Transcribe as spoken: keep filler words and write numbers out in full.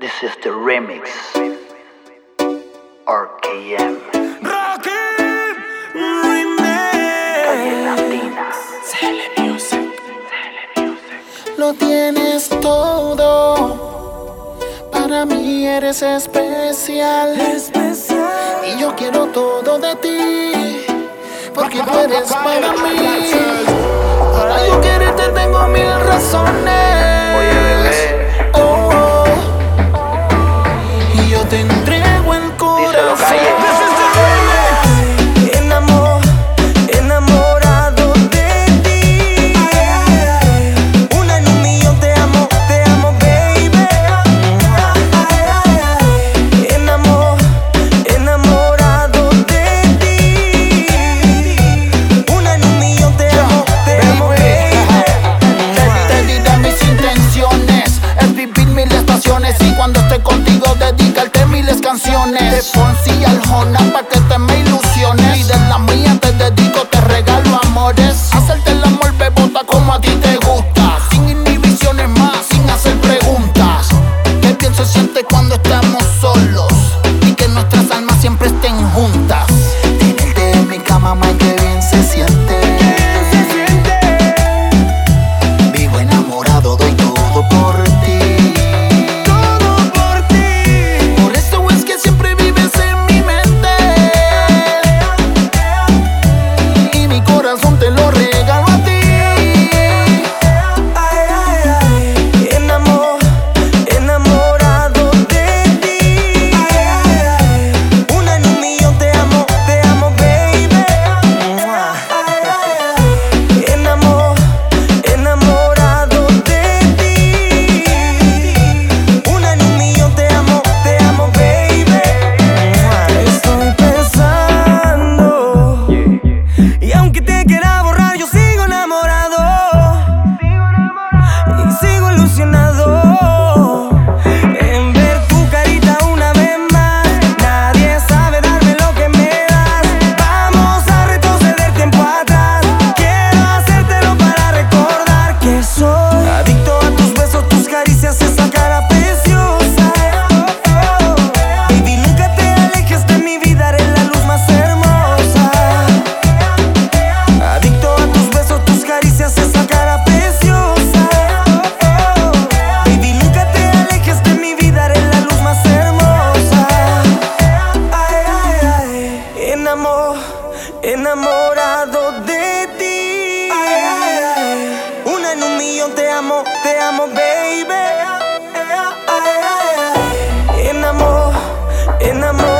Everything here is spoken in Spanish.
This is the remix. R K M. Rocky Remix. Calle Latina. Cele Music. Lo tienes todo, para mí eres especial, Especial. y yo quiero todo de ti, porque tú eres para mí. Para yo quererte tengo mil razones. Oye, bebé. Oh, oh. Y yo te entrego el Díselo, corazón. Calle. Enamor, enamorado de ti. Una en un millón, te amo, te amo, baby. Enamor, enamorado de ti. Una en un millón, te amo, te amo, baby. Te, te diré mis intenciones, es vivir mil estaciones, y cuando estoy contigo dedicarte miles canciones. De Fonsi y Aljona pa' que te me ilusiones, y de la mía te dedico, te regalo amores. Hacerte el amor bebota como a ti te gusta, sin inhibiciones más, sin hacer preguntas. Qué bien se siente cuando estamos solos y que nuestras almas siempre estén juntas. Tenerte en mi cama, man, qué bien se siente. Vivo enamorado, doy todo por ti. Todo por ti. Por eso es que siempre vives en mi mente, y mi corazón te lo regalo a ti. Ay, ay, ay. Enamor, enamorado de ti. Ay, ay, ay. Una en un millón, te amo, te amo, baby. Ay, ay, ay. Enamor, enamorado de ti. Una en un millón, te amo, te amo, baby. Estoy pensando, y aunque te quiera borrar, yo sigo enamorado. Y sigo ilusionado en ver tu carita una vez más. Nadie sabe darme lo que me das. Vamos a retroceder tiempo atrás. Quiero hacértelo para recordar que soy adicto a tus besos, tus caricias, esa cara preciosa. Baby, nunca te alejes de mi vida, eres la luz más hermosa. Adicto a tus besos, tus caricias, esa cara preciosa. Baby, nunca te alejes de mi vida, eres la luz más hermosa. Ay, ay, ay. Enamor, enamorado de ti. Ay, ay, ay. Una en un millón, te amo, te amo, baby. Ay, ay, ay. Enamor, enamorado.